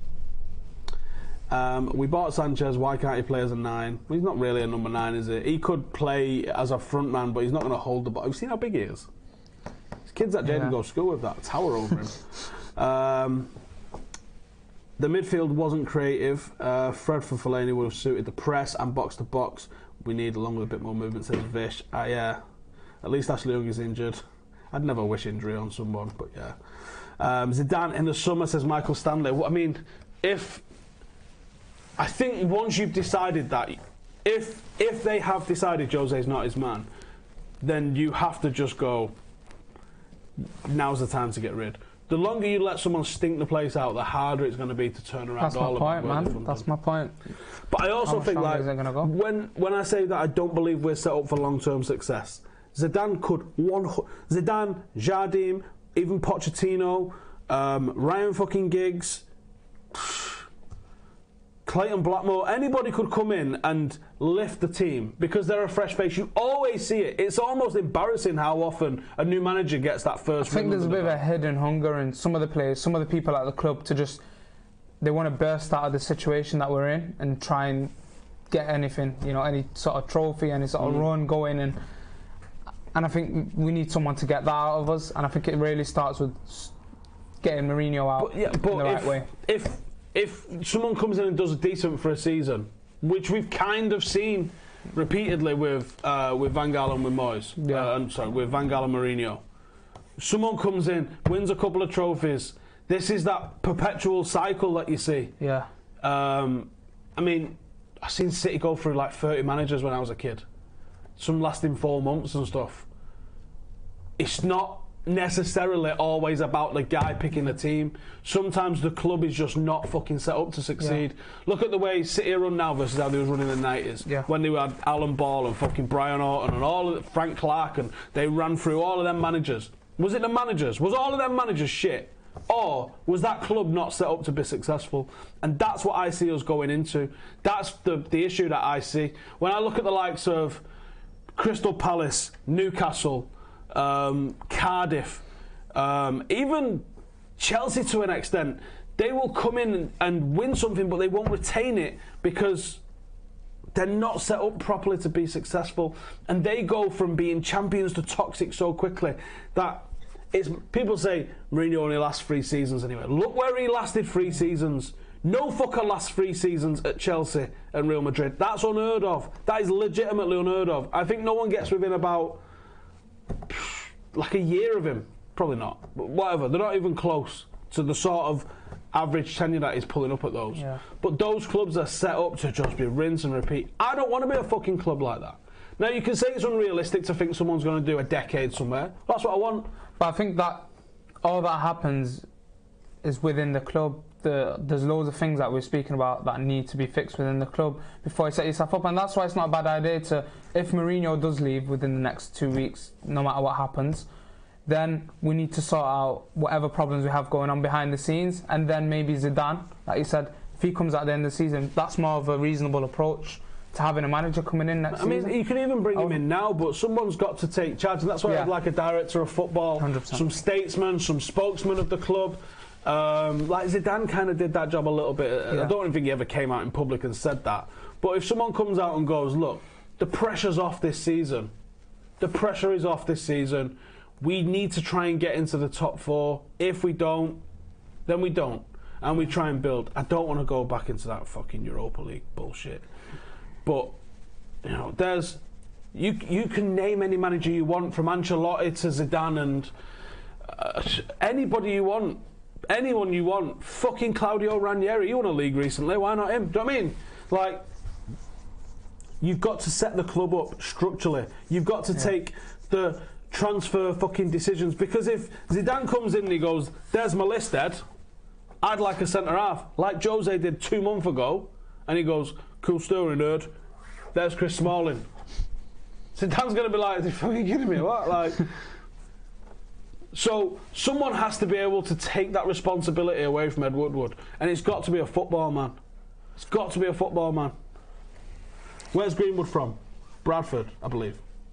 We bought Sanchez. Why can't he play as a 9? Well, he's not really a number 9, is he? He could play as a front man, but he's not going to hold the ball. Have you seen how big he is? His kids at Jaden go to school with that tower over him. The midfield wasn't creative. Fred for Fellaini would have suited the press and box to box. We need, along with a bit more movement, says Vish. Yeah, at least Ashley Young is injured. I'd never wish injury on someone, but yeah. Zidane in the summer, says Michael Stanley. I mean, I think once you've decided that, if they have decided Jose's not his man, then you have to just go, now's the time to get rid. The longer you let someone stink the place out, the harder it's going to be to turn around. That's my point, man. That's my point. But I also think, like, when I say that I don't believe we're set up for long-term success, Zidane, Jardim, even Pochettino, Ryan fucking Giggs, Clayton Blackmore, anybody could come in and lift the team because they're a fresh face. You always see it. It's almost embarrassing how often a new manager gets that first. I think there's a bit of a hidden hunger in some of the players, some of the people at the club to just, they want to burst out of the situation that we're in and try and get anything, any sort of trophy, any sort of run going. And I think we need someone to get that out of us. And I think it really starts with getting Mourinho out in the right way. If someone comes in and does decent for a season, which we've kind of seen repeatedly with Van Gaal and with Moyes, with Van Gaal and Mourinho, someone comes in, wins a couple of trophies. This is that perpetual cycle that you see. Yeah. I mean, I've seen City go through like 30 managers when I was a kid. Some lasting 4 months and stuff. It's not necessarily always about the guy picking the team. Sometimes the club is just not fucking set up to succeed. Yeah. Look at the way City are run now versus how they was running in the 90s. Yeah. When they had Alan Ball and fucking Brian Orton and all of Frank Clark, and they ran through all of them managers. Was it the managers? Was all of them managers shit? Or was that club not set up to be successful? And that's what I see us going into. That's the issue that I see. When I look at the likes of Crystal Palace, Newcastle, Cardiff, even Chelsea to an extent, they will come in and win something, but they won't retain it because They're not set up properly to be successful, and they go from being champions to toxic so quickly that it's. People say Mourinho only lasts 3 seasons anyway. Look where he lasted 3 seasons. No fucker lasts 3 seasons at Chelsea and Real Madrid. That's unheard of. That is legitimately unheard of. I think no one gets within about like a year of him. Probably not, but whatever. They're not even close to the sort of average tenure that he's pulling up at those. Yeah. But those clubs are set up to just be rinse and repeat. I don't want to be a fucking club like that. Now, you can say it's unrealistic to think someone's going to do a decade somewhere. That's what I want. But I think that all that happens is within the club. There's loads of things that we're speaking about that need to be fixed within the club before you set yourself up. And that's why it's not a bad idea to, if Mourinho does leave within the next 2 weeks, no matter what happens, then we need to sort out whatever problems we have going on behind the scenes. And then maybe Zidane, like you said, if he comes at the end of the season, that's more of a reasonable approach to having a manager coming in next season. I mean, you can even bring him in now, but someone's got to take charge. And that's why I'd like a director of football, 100%. Some statesman, some spokesman of the club. Like Zidane kind of did that job a little bit. I don't even think he ever came out in public and said that. But if someone comes out and goes, look, the pressure's off this season. The pressure is off this season. We need to try and get into the top 4. If we don't, then we don't. And we try and build. I don't want to go back into that fucking Europa League bullshit. But, you know, there's... You can name any manager you want, from Ancelotti to Zidane and anybody you want. Anyone you want. Fucking Claudio Ranieri. He won a league recently. Why not him? Do you know what I mean? Like, you've got to set the club up structurally. You've got to take the transfer fucking decisions, because if Zidane comes in and he goes, there's my list, Ed, I'd like a centre-half, like Jose did 2 months ago, and he goes, cool story, nerd, there's Chris Smalling. Zidane's going to be like, are you fucking kidding me? What? Like, so someone has to be able to take that responsibility away from Ed Woodward, and it's got to be a football man. It's got to be a football man. Where's Greenwood from? Bradford, I believe.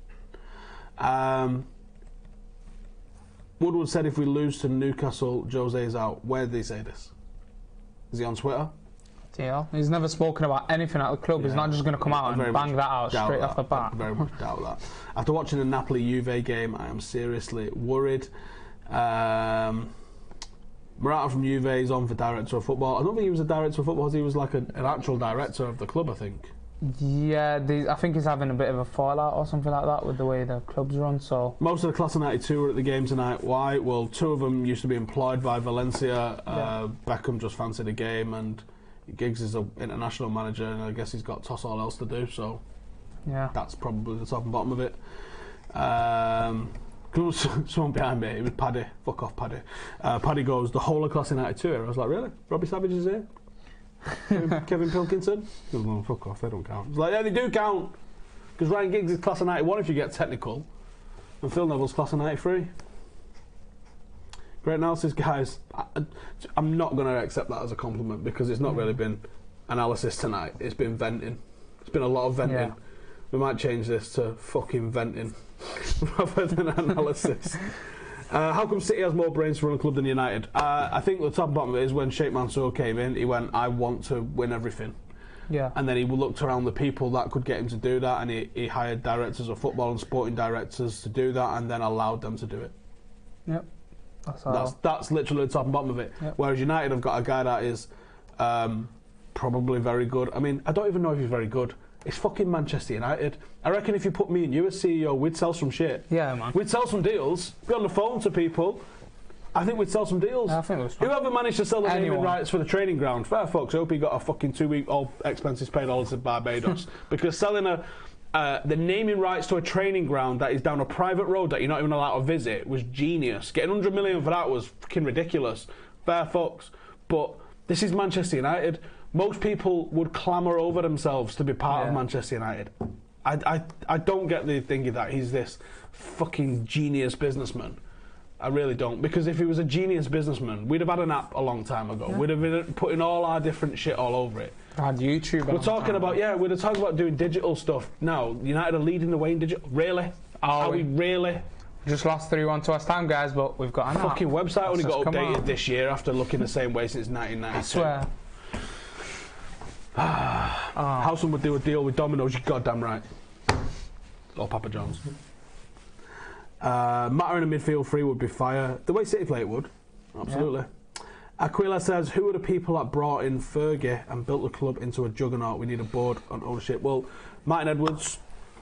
Woodward said if we lose to Newcastle, Jose is out. Where did he say this? Is he on Twitter? Yeah, he's never spoken about anything at the club. Yeah. He's not just going to come out and bang that out straight off the bat. I very much doubt that. After watching the Napoli-Juve game, I am seriously worried. Morata from Juve is on for director of football. I don't think he was a director of football. He was like an actual director of the club, I think. Yeah, I think he's having a bit of a fallout or something like that with the way the club's run. So most of the class of '92 were at the game tonight. Why? Well, 2 of them used to be employed by Valencia. Beckham just fancied a game, and Giggs is an international manager, and I guess he's got toss all else to do. So yeah, that's probably the top and bottom of it. Someone behind me, it was Paddy. Fuck off, Paddy. Paddy goes, the whole of class of '92. I was like, really? Robbie Savage is here? Kevin Pilkington? Oh, fuck off, they don't count. It's like, yeah, they do count, because Ryan Giggs is class of '91 if you get technical, and Phil Neville's class of '93. Great analysis, guys. I'm not going to accept that as a compliment, because it's not really been analysis tonight. It's been venting. It's been a lot of venting. Yeah. We might change this to fucking venting rather than analysis. How come City has more brains to run a club than United? I think the top and bottom of it is when Sheikh Mansour came in, he went, I want to win everything. Yeah. And then he looked around the people that could get him to do that, and he hired directors of football and sporting directors to do that, and then allowed them to do it. Yep. That's literally the top and bottom of it. Yep. Whereas United have got a guy that is probably very good. I mean, I don't even know if he's very good. It's fucking Manchester United. I reckon if you put me and you as CEO, we'd sell some shit. Yeah, man. We'd sell some deals, be on the phone to people. I think we'd sell some deals. I think it was whoever managed to sell the naming rights for the training ground, fair fucks, I hope he got a fucking 2-week all expenses paid holiday to Barbados. Because selling the naming rights to a training ground that is down a private road that you're not even allowed to visit was genius. Getting 100 million for that was fucking ridiculous. Fair fucks. But this is Manchester United. Most people would clamour over themselves to be part of Manchester United. I don't get the thinking that he's this fucking genius businessman. I really don't. Because if he was a genius businessman, we'd have had an app a long time ago. Yeah. We'd have been putting all our different shit all over it. Had YouTube. We're talking about, we'd have talked about doing digital stuff. Now, United are leading the way in digital. Really? Are we really? Just lost 3-1 to West Ham, guys, but we've got an fucking website only got updated this year after looking the same way since 1992. I swear. Howson would do a deal with Domino's, you're goddamn right. Or Papa John's. Matter in a midfield three would be fire. The way City play it would. Absolutely. Yeah. Aquila says, who are the people that brought in Fergie and built the club into a juggernaut? We need a board on ownership. Well, Martin Edwards.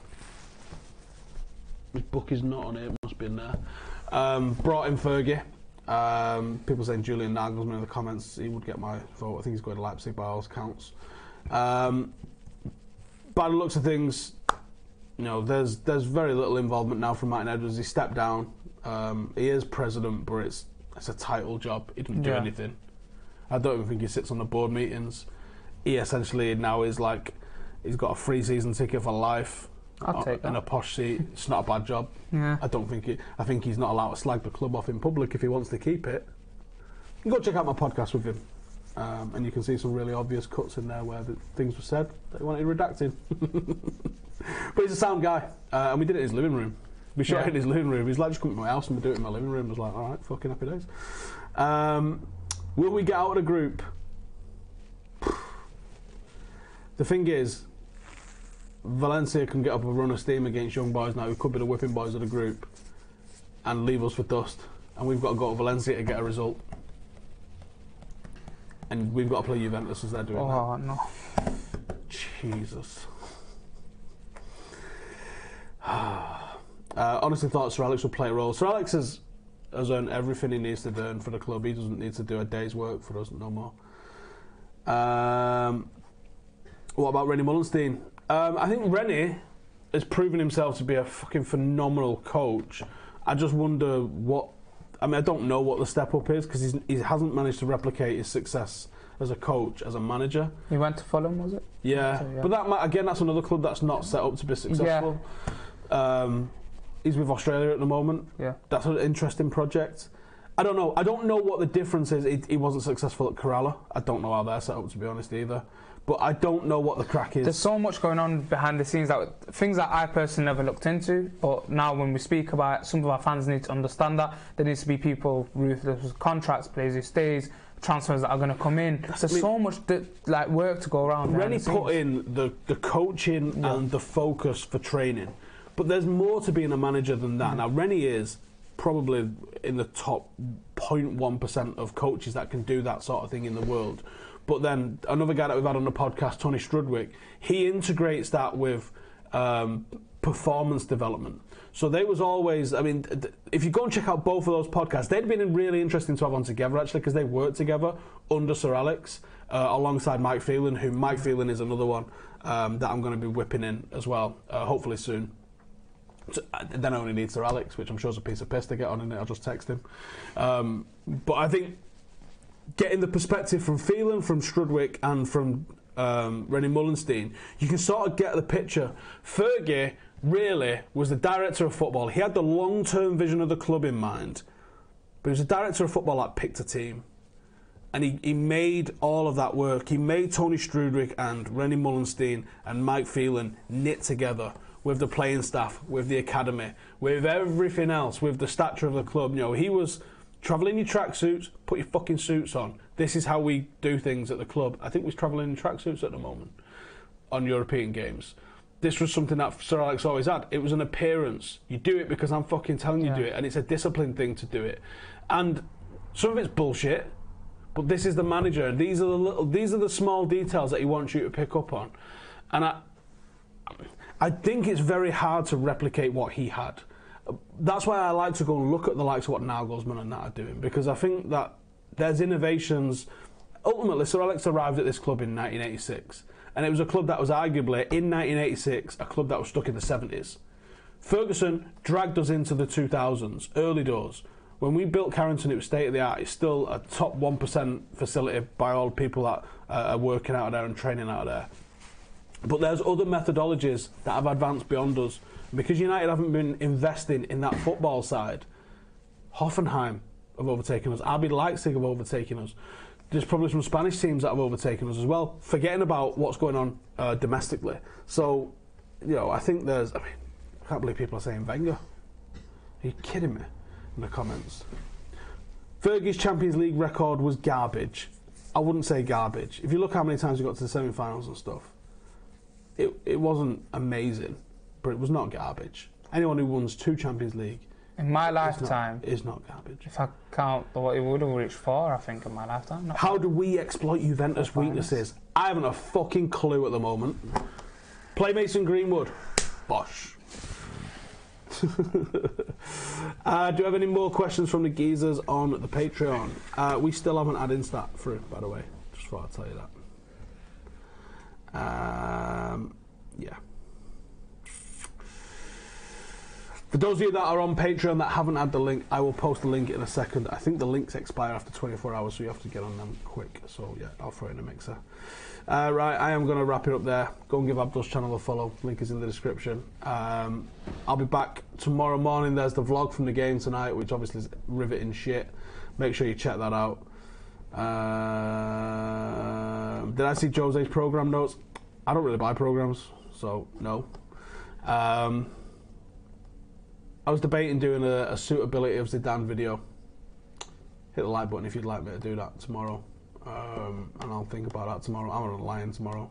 His book is not on it, it must be in there. Brought in Fergie. People saying Julian Nagelsmann in the comments. He would get my vote. I think he's going to Leipzig by all accounts. By the looks of things, there's very little involvement now from Martin Edwards. He stepped down. He is president, but it's a title job. He doesn't do anything. I don't even think he sits on the board meetings. He essentially now is like, he's got a free season ticket for life. I'll take that. In a posh seat. It's not a bad job. Yeah. I think he's not allowed to slag the club off in public if he wants to keep it. You can go check out my podcast with him. And you can see some really obvious cuts in there where things were said that he wanted redacted. But he's a sound guy. And we did it in his living room. We shot it in his living room. He's like, just come to my house and we do it in my living room. I was like, alright, fucking happy days. Will we get out of the group? The thing is, Valencia can get up a run of steam against young boys now who could be the whipping boys of the group and leave us for dust. And we've got to go to Valencia to get a result. And we've got to play Juventus as they're doing that. Oh, no. Jesus. Honestly thought Sir Alex would play a role. Sir Alex has earned everything he needs to earn for the club. He doesn't need to do a day's work for us no more. What about Rennie Mullenstein? I think Rennie has proven himself to be a fucking phenomenal coach. I just wonder I don't know what the step up is because he hasn't managed to replicate his success as a coach, as a manager. He went to Fulham, was it? Yeah, so, yeah. But that's another club that's not set up to be successful. Yeah. He's with Australia at the moment. Yeah, that's an interesting project. I don't know. I don't know what the difference is. He wasn't successful at Kerala. I don't know how they're set up, to be honest, either. But I don't know what the crack is. There's so much going on behind the scenes, things that I personally never looked into. But now when we speak about it, some of our fans need to understand that. There needs to be people ruthless with contracts, players who stays, transfers that are going to come in. There's so much work to go around. Rennie put in the coaching and the focus for training. But there's more to being a manager than that. Now, Rennie is probably in the top 0.1% of coaches that can do that sort of thing in the world. But then another guy that we've had on the podcast, Tony Strudwick, he integrates that with performance development. So they was always, if you go and check out both of those podcasts, they'd been really interesting to have on together, actually, because they worked together under Sir Alex, alongside Mike Phelan, who Mike Phelan is another one that I'm going to be whipping in as well, hopefully soon. So, then I only need Sir Alex, which I'm sure is a piece of piss to get on in it. I'll just text him. But I think getting the perspective from Phelan, from Strudwick, and from Rennie Mullenstein, you can sort of get the picture. Fergie really was the director of football. He had the long-term vision of the club in mind, but he was a director of football that picked a team. And he made all of that work. He made Tony Strudwick and Rennie Mullenstein and Mike Phelan knit together with the playing staff, with the academy, with everything else, with the stature of the club. He was travel in your tracksuits, put your fucking suits on. This is how we do things at the club. I think we're travelling in tracksuits at the moment on European games. This was something that Sir Alex always had. It was an appearance. You do it because I'm fucking telling you to do it, and it's a disciplined thing to do it. And some of it's bullshit, but this is the manager. These are the small details that he wants you to pick up on. And I think it's very hard to replicate what he had. That's why I like to go and look at the likes of what Nagelsmann and that are doing, because I think that there's innovations. Ultimately, Sir Alex arrived at this club in 1986, and it was a club that was arguably, in 1986, a club that was stuck in the 70s. Ferguson dragged us into the 2000s, early doors. When we built Carrington, it was state-of-the-art. It's still a top 1% facility by all the people that are working out of there and training out of there. But there's other methodologies that have advanced beyond us. Because United haven't been investing in that football side, Hoffenheim have overtaken us. RB Leipzig have overtaken us. There's probably some Spanish teams that have overtaken us as well, forgetting about what's going on domestically. So, I think I can't believe people are saying Wenger. Are you kidding me? In the comments. Fergie's Champions League record was garbage. I wouldn't say garbage. If you look how many times we got to the semi-finals and stuff, it wasn't amazing, but it was not garbage. Anyone who wins 2 Champions League in my lifetime is not garbage. If I count what it would have reached 4, I think, in my lifetime. How do we exploit Juventus' weaknesses? I haven't a fucking clue at the moment. Play Mason Greenwood. Bosh. Do you have any more questions from the geezers on the Patreon? We still haven't had Instat through, by the way. Just thought I'd tell you that. Yeah. For those of you that are on Patreon that haven't had the link, I will post the link in a second. I think the links expire after 24 hours, so you have to get on them quick. So yeah, I'll throw it in the mixer. Right, I am going to wrap it up there. Go and give Abdul's channel a follow. Link is in the description. I'll be back tomorrow morning. There's the vlog from the game tonight, which obviously is riveting shit. Make sure you check that out. Did I see Jose's program notes? I don't really buy programs, so no. I was debating doing a suitability of Zidane video. Hit the like button if you'd like me to do that tomorrow. And I'll think about that tomorrow. I'm on a lion tomorrow.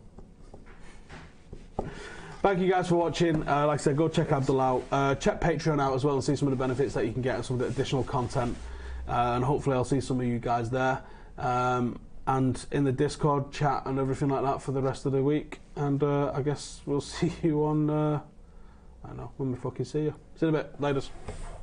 Thank you guys for watching. Like I said, go check Abdul out. Check Patreon out as well and see some of the benefits that you can get and some of the additional content. And hopefully I'll see some of you guys there. And in the Discord chat and everything like that for the rest of the week. And I guess we'll see you on... I don't know, when we fucking see you. See you in a bit. Laters.